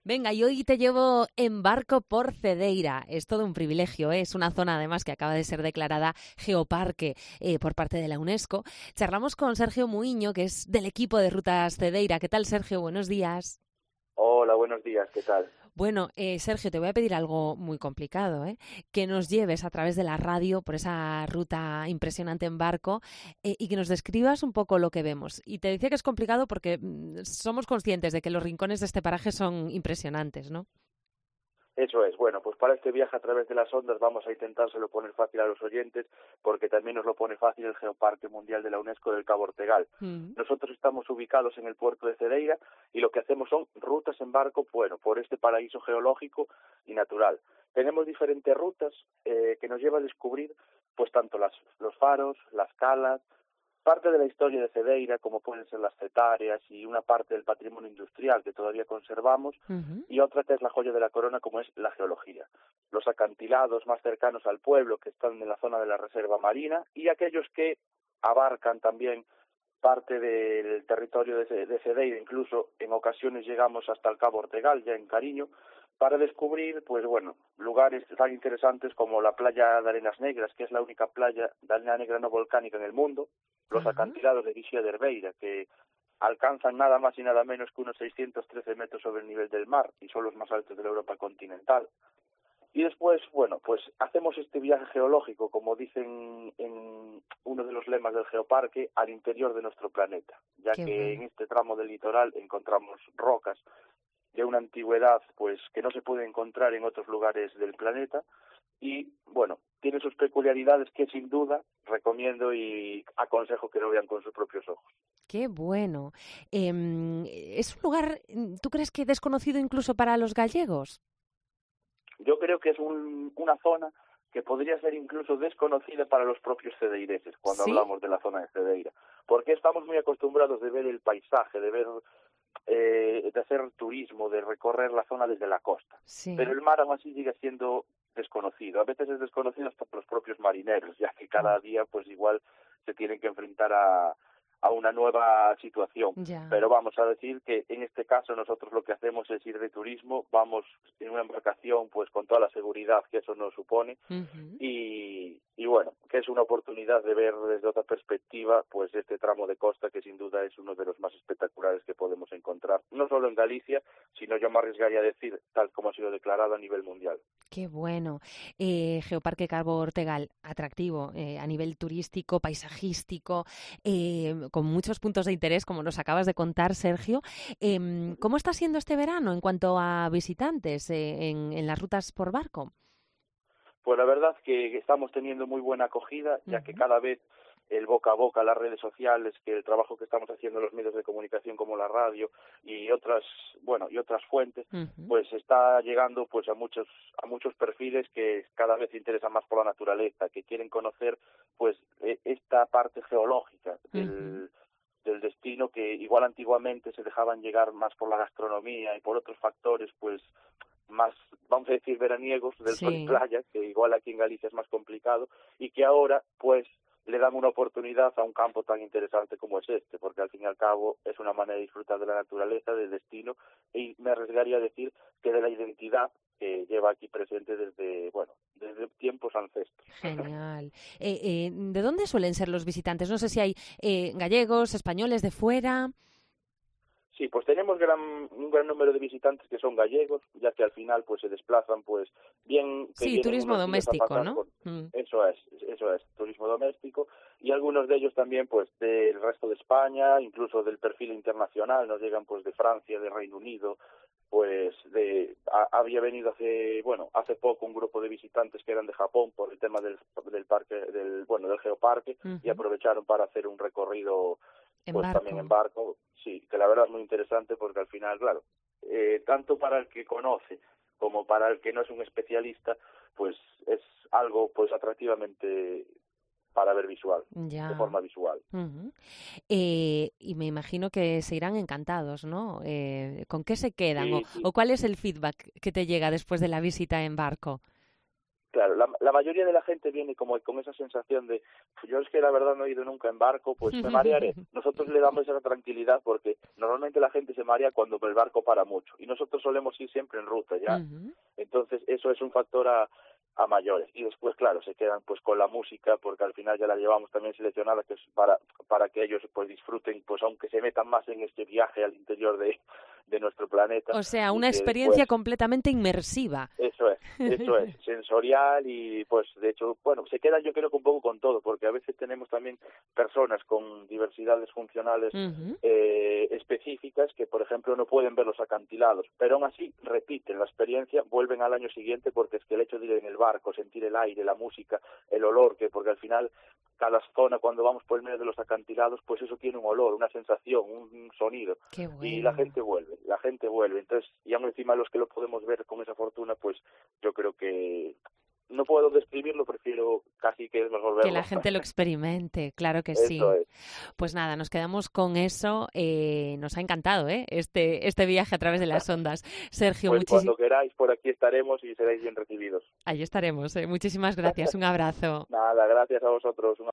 Venga, y hoy te llevo en barco por Cedeira. Es todo un privilegio, ¿eh? Es una zona además que acaba de ser declarada geoparque por parte de la UNESCO. Charlamos con Sergio Muiño, que es del equipo de Rutas Cedeira. ¿Qué tal, Sergio? Buenos días. Hola, buenos días, ¿qué tal? Bueno, Sergio, te voy a pedir algo muy complicado, ¿eh? Que nos lleves a través de la radio por esa ruta impresionante en barco y que nos describas un poco lo que vemos. Y te decía que es complicado porque somos conscientes de que los rincones de este paraje son impresionantes, ¿no? Eso es, bueno, pues para este viaje a través de las ondas vamos a intentárselo poner fácil a los oyentes porque también nos lo pone fácil el Geoparque Mundial de la UNESCO del Cabo Ortegal. Mm. Nosotros estamos ubicados en el puerto de Cedeira y lo que hacemos son rutas en barco, bueno, por este paraíso geológico y natural. Tenemos diferentes rutas que nos llevan a descubrir pues tanto los faros, las calas, parte de la historia de Cedeira, como pueden ser las cetáreas y una parte del patrimonio industrial que todavía conservamos, Uh-huh. y otra que es la joya de la corona, como es la geología. Los acantilados más cercanos al pueblo, que están en la zona de la reserva marina, y aquellos que abarcan también parte del territorio de Cedeira, incluso en ocasiones llegamos hasta el Cabo Ortegal, ya en Cariño, para descubrir, pues bueno, lugares tan interesantes como la playa de Arenas Negras, que es la única playa de arena negra no volcánica en el mundo, los Ajá. acantilados de Guixía de Herbeira, que alcanzan nada más y nada menos que unos 613 metros sobre el nivel del mar y son los más altos de la Europa continental. Y después, bueno, pues hacemos este viaje geológico, como dicen en uno de los lemas del Geoparque, al interior de nuestro planeta, ya Qué que en bueno. este tramo del litoral encontramos rocas de una antigüedad pues que no se puede encontrar en otros lugares del planeta y, bueno, tiene sus peculiaridades que sin duda recomiendo y aconsejo que lo vean con sus propios ojos. Qué bueno. Es un lugar, ¿tú crees que desconocido incluso para los gallegos? Yo creo que es una zona que podría ser incluso desconocida para los propios cedeireses cuando ¿Sí? hablamos de la zona de Cedeira, porque estamos muy acostumbrados de ver el paisaje, de ver, de hacer turismo, de recorrer la zona desde la costa, pero Sí. el mar aún así sigue siendo desconocido. A veces es desconocido hasta por los propios marineros, ya que Mm. cada día pues igual se tienen que enfrentar a una nueva situación. Ya. Pero vamos a decir que en este caso nosotros lo que hacemos es ir de turismo, vamos en una embarcación pues con toda la seguridad que eso nos supone Ujú. y bueno, que es una oportunidad de ver desde otra perspectiva pues este tramo de costa que sin duda es uno de los más espectaculares que podemos encontrar, no solo en Galicia, sino yo me arriesgaría a decir tal como ha sido declarado a nivel mundial. Qué bueno. Geoparque Cabo Ortegal, atractivo a nivel turístico, paisajístico, con muchos puntos de interés, como nos acabas de contar, Sergio. ¿Cómo está siendo este verano en cuanto a visitantes en las rutas por barco? Pues la verdad que estamos teniendo muy buena acogida, ya que Ujú. cada vez el boca a boca, las redes sociales, que el trabajo que estamos haciendo en los medios de comunicación como la radio y otras, bueno, y otras fuentes, Ujú. pues está llegando pues a muchos perfiles que cada vez se interesan más por la naturaleza, que quieren conocer pues esta parte geológica Ujú. del destino que igual antiguamente se dejaban llegar más por la gastronomía y por otros factores pues más, vamos a decir, veraniegos del sol y Sí. playa, que igual aquí en Galicia es más complicado, y que ahora, pues, le dan una oportunidad a un campo tan interesante como es este, porque al fin y al cabo es una manera de disfrutar de la naturaleza, del destino, y me arriesgaría a decir que de la identidad que lleva aquí presente desde, bueno, desde tiempos ancestros. Genial. ¿De dónde suelen ser los visitantes? No sé si hay gallegos, españoles de fuera. Sí, pues tenemos un gran número de visitantes que son gallegos, ya que al final pues se desplazan pues bien que Sí, vienen turismo unos días a doméstico, pasar ¿no? por Mm. eso es turismo doméstico y algunos de ellos también pues del resto de España, incluso del perfil internacional, nos llegan pues de Francia, de Reino Unido, pues había venido hace poco un grupo de visitantes que eran de Japón por el tema del parque del geoparque y Ujú. aprovecharon para hacer un recorrido En pues también barco. en barco, sí, que la verdad es muy interesante porque al final, claro, tanto para el que conoce como para el que no es un especialista, pues es algo pues atractivamente para ver visual, de Ya. forma visual. Ujú. Y me imagino que se irán encantados, ¿no? ¿Con qué se quedan? Sí, sí. O cuál es el feedback que te llega después de la visita en barco? Claro, la mayoría de la gente viene como con esa sensación de, yo es que la verdad no he ido nunca en barco, pues me marearé. Nosotros le damos esa tranquilidad porque normalmente la gente se marea cuando el barco para mucho y nosotros solemos ir siempre en ruta ya. Entonces eso es un factor a mayores. Y después, claro, se quedan pues con la música porque al final ya la llevamos también seleccionada, que es para que ellos pues disfruten, pues aunque se metan más en este viaje al interior de nuestro planeta. O sea, una que experiencia después, completamente inmersiva. eso es, sensorial y pues de hecho, bueno, se quedan yo creo que un poco con todo, porque a veces tenemos también personas con diversidades funcionales específicas que, por ejemplo, no pueden ver los acantilados, pero aún así repiten la experiencia, vuelven al año siguiente porque es que el hecho de ir en el barco, sentir el aire, la música, el olor, que porque al final cada zona cuando vamos por el medio de los acantilados, pues eso tiene un olor, una sensación, un sonido. Qué bueno. Y la gente vuelve. Entonces, y aún encima los que lo podemos ver con esa fortuna, pues yo creo que no puedo describirlo, prefiero casi que es mejor verlo. Que la gente lo experimente, claro que sí. Eso es. Pues nada, nos quedamos con eso. Nos ha encantado este viaje a través de las ondas. Sergio, pues cuando queráis, por aquí estaremos y seréis bien recibidos. Ahí estaremos. Muchísimas gracias. Un abrazo. Nada, gracias a vosotros.